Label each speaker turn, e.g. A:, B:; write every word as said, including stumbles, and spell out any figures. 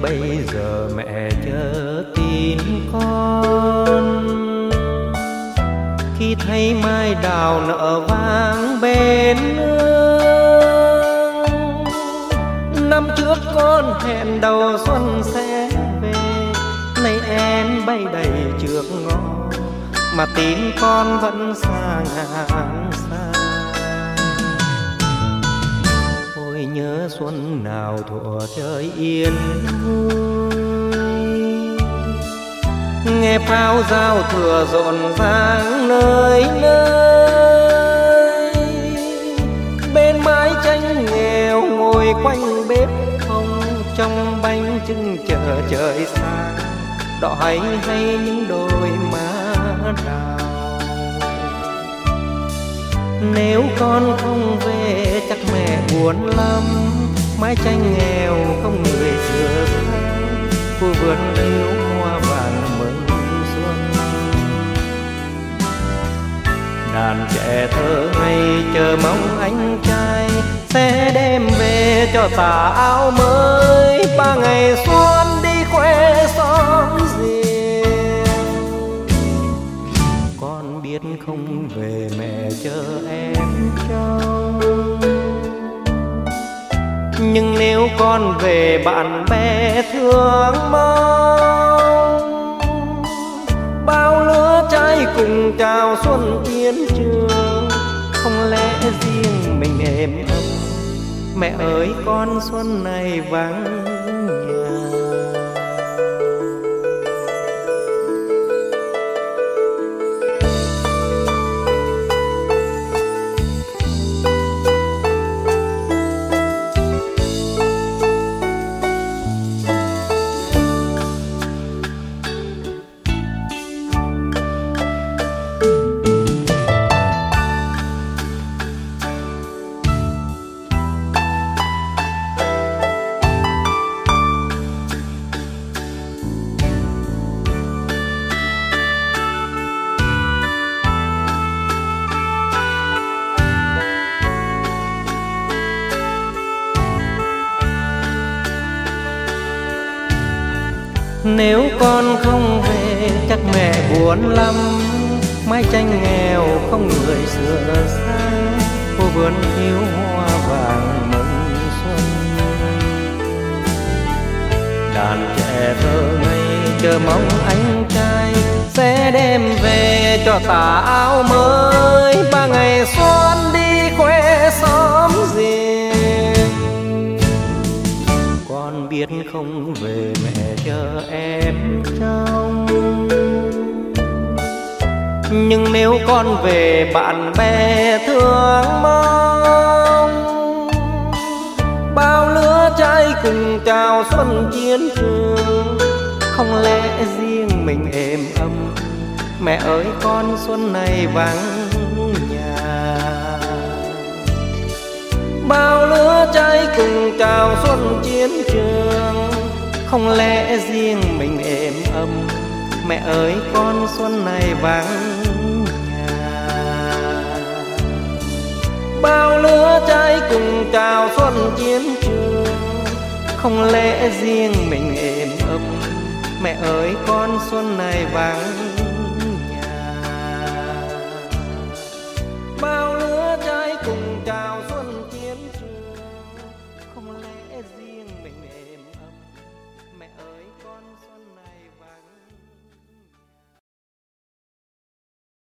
A: bây giờ mẹ chờ tin con. Khi thấy mai đào nở vang bên nương, năm trước con hẹn đầu xuân sẽ về, nay em bay đầy trước ngõ mà tin con vẫn xa ngàn xa. Ôi nhớ xuân nào thuở trời yên vui, nghe pháo giao thừa rộn ràng nơi nơi. Bên mái tranh nghèo ngồi quanh bếp không, trong bánh trưng chờ trời xa, đỏ hay hay những đôi má đào. Nếu con không về chắc mẹ buồn lắm, mái tranh nghèo không người sửa sang, khu vườn thiếu hoa vàng mừng xuân. Đàn trẻ thơ ngây chờ mong anh trai sẽ đem về cho tà áo mới, ba ngày xuân đi khoe xóm riêng. Con biết không về mẹ chờ em trông, nhưng nếu con về bạn bè thương mong. Bao lứa trai cùng chào xuân chiến trường, không lẽ riêng mình êm ấm, mẹ ơi con xuân này vắng nhà. Nếu con không về chắc mẹ buồn lắm, mái tranh nghèo không người sửa sang, khu vườn thiếu hoa vàng mừng xuân. Đàn trẻ thơ ngây chờ mong anh trai sẽ đem về cho tà áo mới, ba ngày xuân đi khoe xóm riêng. Con biết không về mẹ chờ em trông, nhưng nếu con về bạn bè thương mong. Bao lứa trai cùng chào xuân chiến trường, không lẽ riêng mình êm ấm, mẹ ơi con xuân này vắng nhà. Bao lứa trai cùng chào xuân chiến trường, không lẽ riêng mình êm ấm, mẹ ơi con xuân này vắng nhà. Bao lứa trai cùng chào xuân chiến trường, không lẽ riêng mình êm ấm, mẹ ơi con xuân này vắng